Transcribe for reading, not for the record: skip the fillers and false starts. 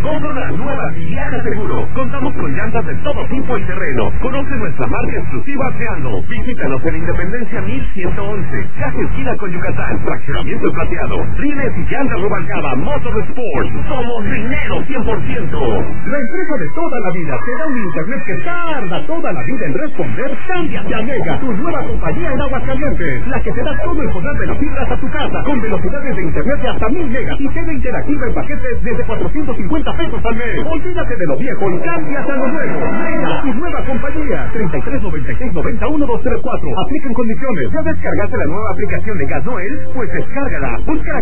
Compra nueva y viaja seguro. Contamos con llantas de todo tipo y terreno. Conoce nuestra marca exclusiva Seando. Visítanos en Independencia 1111, casi esquina con Yucatán. Fraccionamiento plateado. Rines y llantas Rubalcaba Motorsport. Somos dinero 100%. La empresa de toda la vida te da un internet que tarda toda la vida en responder. Cámbiate a Mega, tu nueva compañía en Aguascalientes, la que te da todo el poder de la fibra hasta tu casa, con velocidades de internet de hasta 1000 megas y TV interactiva en paquetes desde 450 pesos al mes. Olvídate de lo viejo y cámbiate a lo nuevo. Mega, tu nueva compañía. 3396901234. Aplican condiciones. ¿Ya descargaste la nueva aplicación de Gas Noel? Pues descárgala. Busca